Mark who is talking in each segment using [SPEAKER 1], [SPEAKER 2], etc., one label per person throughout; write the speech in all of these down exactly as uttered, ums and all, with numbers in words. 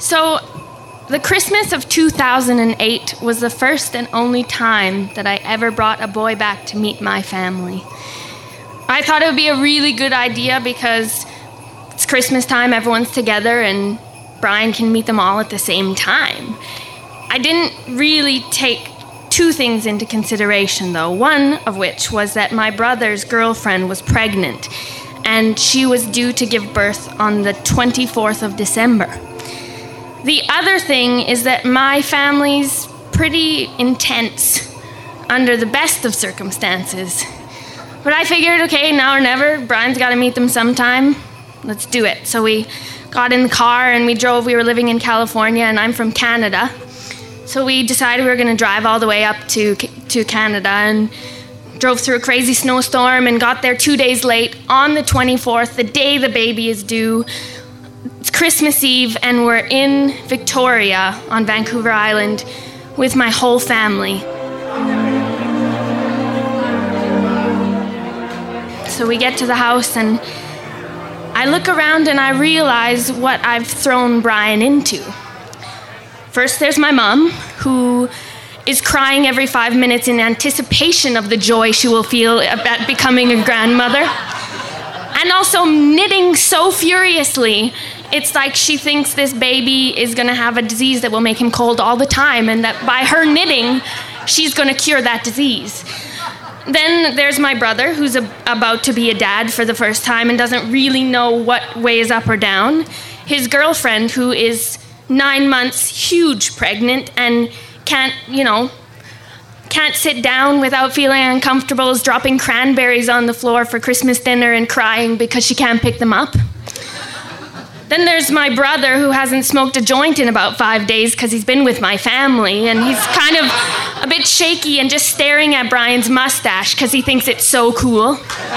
[SPEAKER 1] So, the Christmas of two thousand eight was the first and only time that I ever brought a boy back to meet my family. I thought it would be a really good idea because it's Christmas time, everyone's together, and Brian can meet them all at the same time. I didn't really take two things into consideration, though, one of which was that my brother's girlfriend was pregnant, and she was due to give birth on the twenty-fourth of December. The other thing is that my family's pretty intense under the best of circumstances. But I figured, okay, now or never, Brian's got to meet them sometime. Let's do it. So we got in the car and we drove. We were living in California, and I'm from Canada. So we decided we were going to drive all the way up to to Canada and drove through a crazy snowstorm and got there two days late on the twenty-fourth, the day the baby is due. It's Christmas Eve, and we're in Victoria on Vancouver Island with my whole family. So we get to the house, and I look around and I realize what I've thrown Brian into. First, there's my mom, who is crying every five minutes in anticipation of the joy she will feel at becoming a grandmother. And also knitting so furiously, it's like she thinks this baby is gonna have a disease that will make him cold all the time, and that by her knitting, she's gonna cure that disease. Then there's my brother, who's a, about to be a dad for the first time and doesn't really know what way is up or down. His girlfriend, who is nine months, huge pregnant, and can't, you know, can't sit down without feeling uncomfortable, is dropping cranberries on the floor for Christmas dinner and crying because she can't pick them up. Then there's my brother, who hasn't smoked a joint in about five days because he's been with my family, and he's kind of a bit shaky and just staring at Brian's mustache because he thinks it's so cool.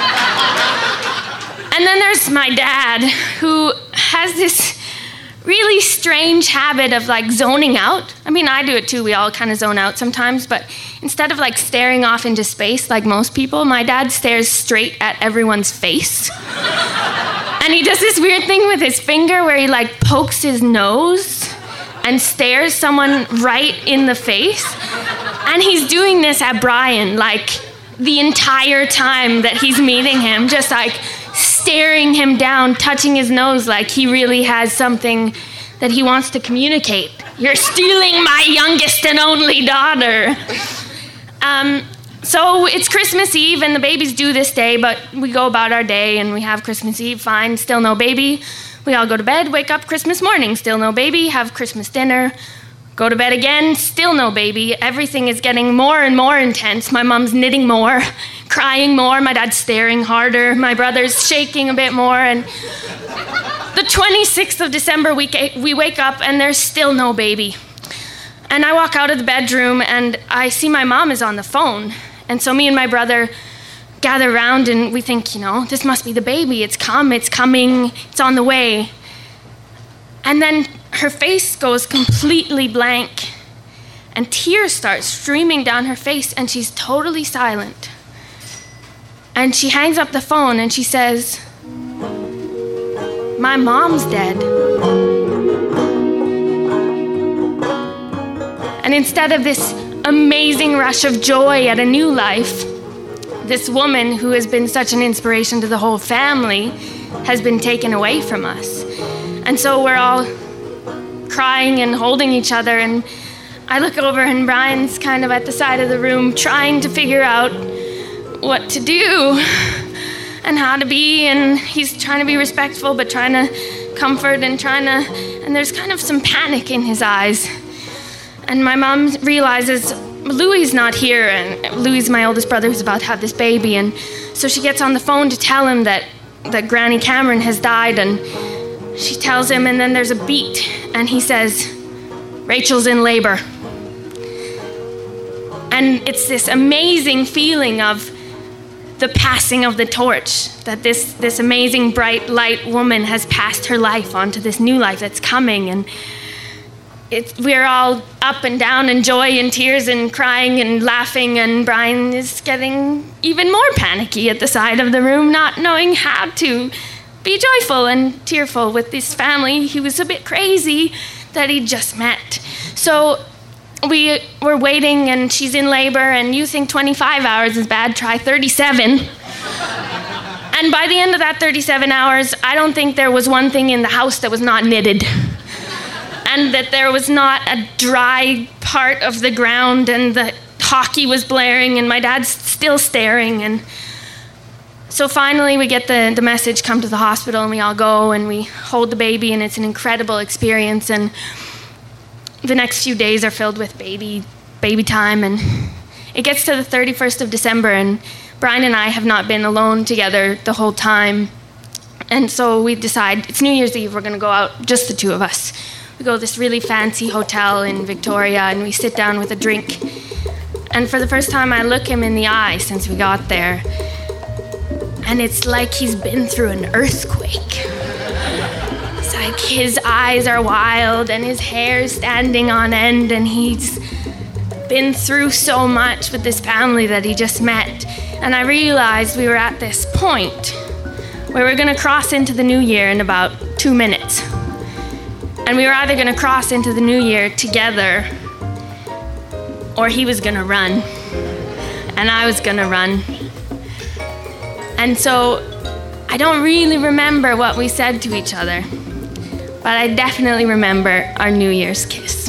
[SPEAKER 1] And then there's my dad, who has this really strange habit of like zoning out. I mean, I do it too. We all kind of zone out sometimes, but instead of like staring off into space like most people, my dad stares straight at everyone's face. And he does this weird thing with his finger where he like pokes his nose and stares someone right in the face. And he's doing this at Brian like the entire time that he's meeting him, just like staring him down, touching his nose like he really has something that he wants to communicate. You're stealing my youngest and only daughter. Um, so it's Christmas Eve, and the baby's due this day, but we go about our day and we have Christmas Eve, fine, still no baby. We all go to bed, wake up Christmas morning, still no baby, have Christmas dinner, go to bed again, still no baby. Everything is getting more and more intense. My mom's knitting more, crying more, my dad's staring harder, my brother's shaking a bit more, and the twenty-sixth of December, we, we wake up and there's still no baby. And I walk out of the bedroom and I see my mom is on the phone. And so me and my brother gather around and we think, you know, this must be the baby. It's come, it's coming, it's on the way. And then her face goes completely blank and tears start streaming down her face, and she's totally silent. And she hangs up the phone and she says, "My mom's dead." And instead of this amazing rush of joy at a new life, this woman who has been such an inspiration to the whole family has been taken away from us. And so we're all crying and holding each other, and I look over and Brian's kind of at the side of the room trying to figure out what to do and how to be, and he's trying to be respectful but trying to comfort and trying to, and there's kind of some panic in his eyes. And my mom realizes Louis not here, and Louis, my oldest brother, who's about to have this baby, and so she gets on the phone to tell him that, that Granny Cameron has died, and she tells him, and then there's a beat, and he says, "Rachel's in labor." And it's this amazing feeling of the passing of the torch, that this, this amazing bright light woman has passed her life onto this new life that's coming, and It's, we're all up and down in joy and tears and crying and laughing, and Brian is getting even more panicky at the side of the room, not knowing how to be joyful and tearful with this family. He was a bit crazy. that he just met. So we were waiting, and she's in labor, and you think twenty-five hours is bad, try thirty-seven. And by the end of that thirty-seven hours, I don't think there was one thing in the house that was not knitted. And that there was not a dry part of the ground, and the hockey was blaring, and my dad's still staring. And so finally we get the, the message, come to the hospital, and we all go, and we hold the baby, and it's an incredible experience. And the next few days are filled with baby, baby time, and it gets to the thirty-first of December, and Brian and I have not been alone together the whole time. And so we decide, it's New Year's Eve, we're gonna go out, just the two of us. We go to this really fancy hotel in Victoria, and we sit down with a drink. And for the first time, I look him in the eye since we got there. And it's like he's been through an earthquake. It's like his eyes are wild, and his hair's standing on end, and he's been through so much with this family that he just met. And I realized we were at this point where we're gonna cross into the new year in about two minutes. And we were either gonna cross into the new year together, or he was gonna run, and I was gonna run. And so I don't really remember what we said to each other, but I definitely remember our New Year's kiss.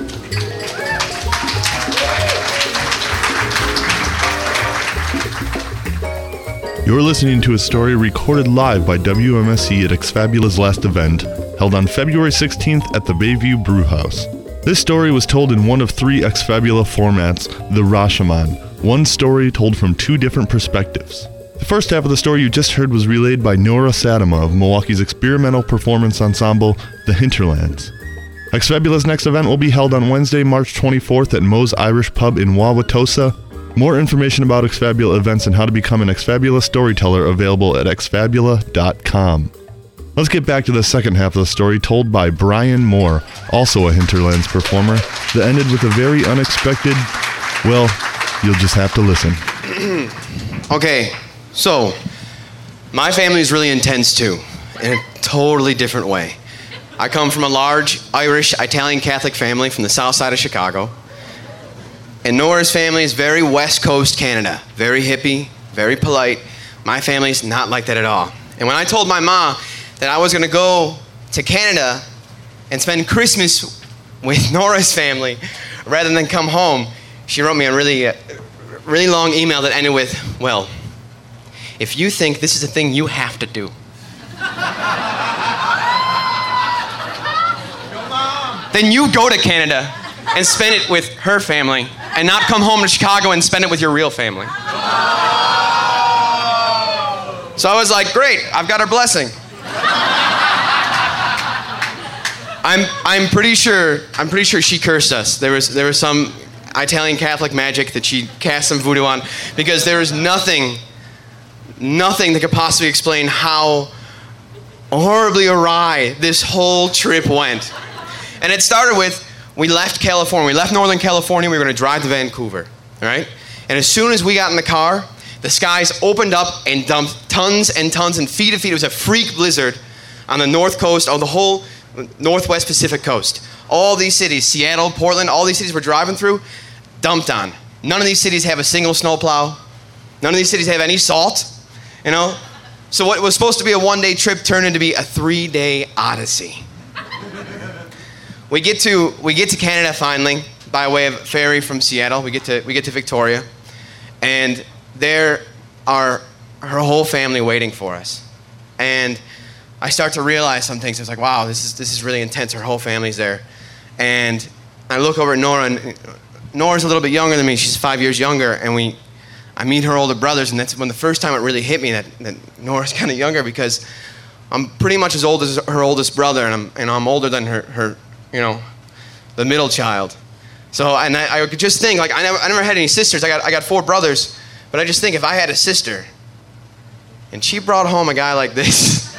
[SPEAKER 2] You're listening to a story recorded live by W M S C at Exfabula's last event, held on February sixteenth at the Bayview Brewhouse. This story was told in one of three Exfabula formats, the Rashomon, one story told from two different perspectives. The first half of the story you just heard was relayed by Nora Sadama of Milwaukee's experimental performance ensemble, The Hinterlands. Exfabula's next event will be held on Wednesday, March twenty-fourth at Moe's Irish Pub in Wauwatosa. More information about Exfabula events and how to become an Exfabula storyteller available at exfabula dot com. Let's get back to the second half of the story told by Brian Moore, also a Hinterlands performer, that ended with a very unexpected, well, you'll just have to listen.
[SPEAKER 3] Okay, so my family is really intense too, in a totally different way. I come from a large Irish, Italian Catholic family from the south side of Chicago. And Nora's family is very West Coast Canada, very hippie, very polite. My family's not like that at all. And when I told my mom that I was gonna go to Canada and spend Christmas with Nora's family rather than come home, she wrote me a really, uh, really long email that ended with, well, if you think this is a thing you have to do, then you go to Canada and spend it with her family and not come home to Chicago and spend it with your real family. So I was like, great, I've got her blessing. I'm I'm pretty sure I'm pretty sure she cursed us. There was there was some Italian Catholic magic that she cast some voodoo on, because there was nothing nothing that could possibly explain how horribly awry this whole trip went. And it started with, we left California, we left Northern California, we were gonna drive to Vancouver, all right? And as soon as we got in the car, the skies opened up and dumped tons and tons and feet of feet. It was a freak blizzard on the north coast, on the whole Northwest Pacific coast. All these cities, Seattle, Portland, all these cities we're driving through, dumped on. None of these cities have a single snowplow. None of these cities have any salt, you know? So what was supposed to be a one-day trip turned into be a three-day odyssey. We get to we get to Canada finally by way of ferry from Seattle. We get to we get to Victoria, and there are her whole family waiting for us. And I start to realize some things. I was like, wow, this is this is really intense. Her whole family's there, and I look over at Nora, and Nora's a little bit younger than me. She's five years younger, and we I meet her older brothers, and that's when the first time it really hit me that, that Nora's kind of younger, because I'm pretty much as old as her oldest brother, and I'm and I'm older than her her. you know, the middle child. So, and I, I could just think, like, I never, I never had any sisters. I got, I got four brothers, but I just think if I had a sister, and she brought home a guy like this,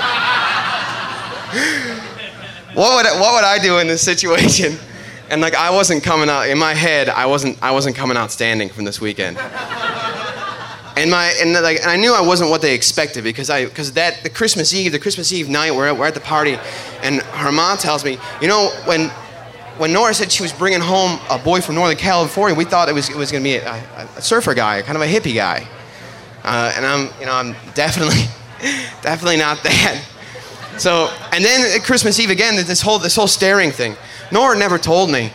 [SPEAKER 3] what would, I, what would I do in this situation? And like, I wasn't coming out, in my head, I wasn't, I wasn't coming out standing from this weekend. And my and like and I knew I wasn't what they expected because I because that the Christmas Eve the Christmas Eve night we're at, we're at the party, and her mom tells me, you know, when when Nora said she was bringing home a boy from Northern California, we thought it was it was gonna be a, a, a surfer guy, kind of a hippie guy, uh, and I'm you know I'm definitely definitely not that. So and then at Christmas Eve again this whole this whole staring thing. Nora never told me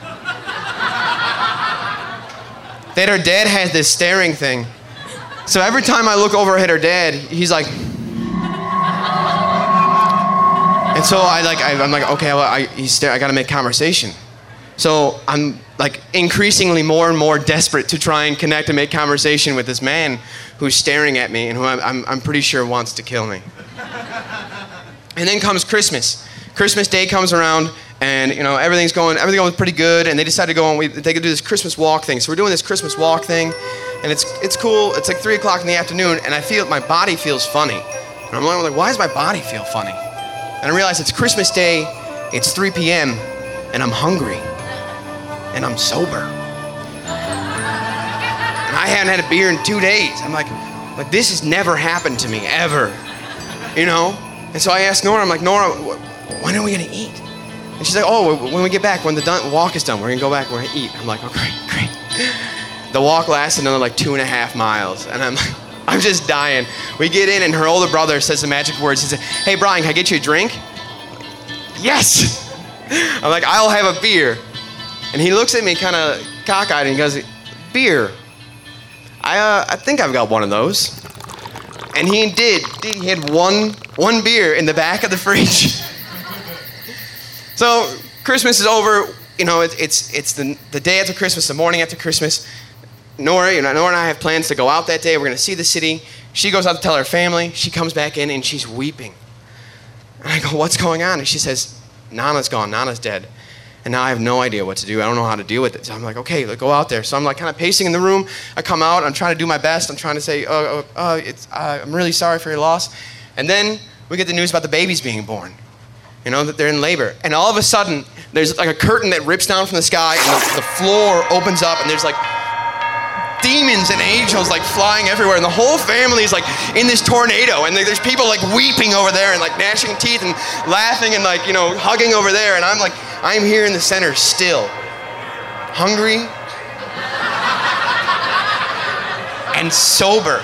[SPEAKER 3] that her dad had this staring thing. So every time I look over at her dad, he's like, and so I like, I, I'm like, okay, well, I, he's stare- I gotta make conversation. So I'm like increasingly more and more desperate to try and connect and make conversation with this man who's staring at me and who I'm, I'm, I'm pretty sure wants to kill me. And then comes Christmas. Christmas Day comes around, and you know everything's going, everything going pretty good, and they decide to go and we, they could do this Christmas walk thing. So we're doing this Christmas walk thing. And it's it's cool. It's like three o'clock in the afternoon, and I feel my body feels funny. And I'm like, why does my body feel funny? And I realize it's Christmas Day, it's three p.m., and I'm hungry, and I'm sober, and I hadn't had a beer in two days. I'm like, like this has never happened to me ever, you know. And so I asked Nora, I'm like, Nora, when are we gonna eat? And she's like, oh, when we get back, when the done, walk is done, we're gonna go back, we're gonna eat. I'm like, okay, great. The walk lasted another like two and a half miles, and I'm I'm just dying. We get in, and her older brother says the magic words. He says, hey, Brian, can I get you a drink? Yes! I'm like, I'll have a beer. And he looks at me kind of cockeyed, and he goes, beer? I uh, I think I've got one of those. And he did. He had one, one beer in the back of the fridge. So Christmas is over. You know, it, it's it's the, the day after Christmas, the morning after Christmas. Nora, you know, Nora and I have plans to go out that day. We're going to see the city. She goes out to tell her family. She comes back in, and she's weeping. And I go, what's going on? And she says, Nana's gone. Nana's dead. And now I have no idea what to do. I don't know how to deal with it. So I'm like, okay, let's go out there. So I'm like kind of pacing in the room. I come out. I'm trying to do my best. I'm trying to say, oh, oh, oh it's, uh, I'm really sorry for your loss. And then we get the news about the babies being born. You know, that they're in labor. And all of a sudden, there's like a curtain that rips down from the sky, and the, the floor opens up, and there's like demons and angels like flying everywhere, and the whole family is like in this tornado, and there's people like weeping over there and like gnashing teeth and laughing and like, you know, hugging over there, and I'm like, I'm here in the center still, hungry and sober.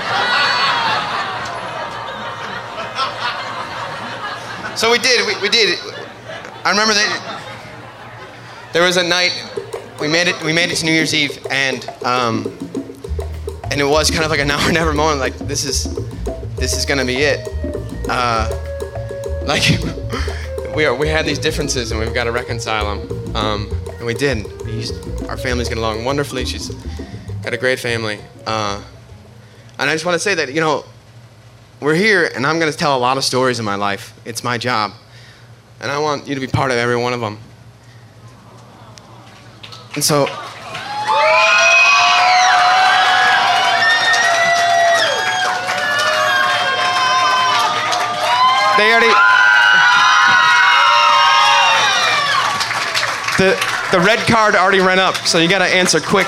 [SPEAKER 3] So we did, we, we did. I remember that there was a night, we made it, we made it to New Year's Eve, and um, and it was kind of like a now or never moment, like this is, this is gonna be it. Uh, like, we are, we had these differences and we've got to reconcile them, um, and we did. We used, our families get along wonderfully. She's got a great family. Uh, and I just want to say that, you know, we're here, and I'm going to tell a lot of stories in my life. It's my job. And I want you to be part of every one of them. And so... They already... The, the red card already ran up, so you got to answer quick.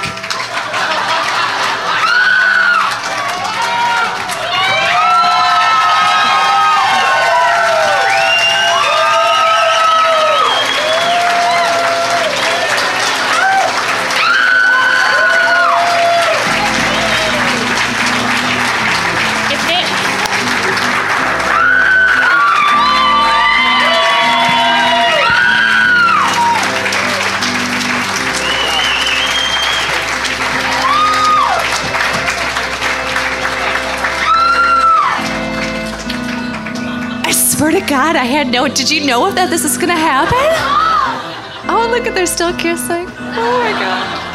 [SPEAKER 4] I swear to God, I had no... Did you know that this is going to happen? Oh, look at, they're still kissing. Oh, my God.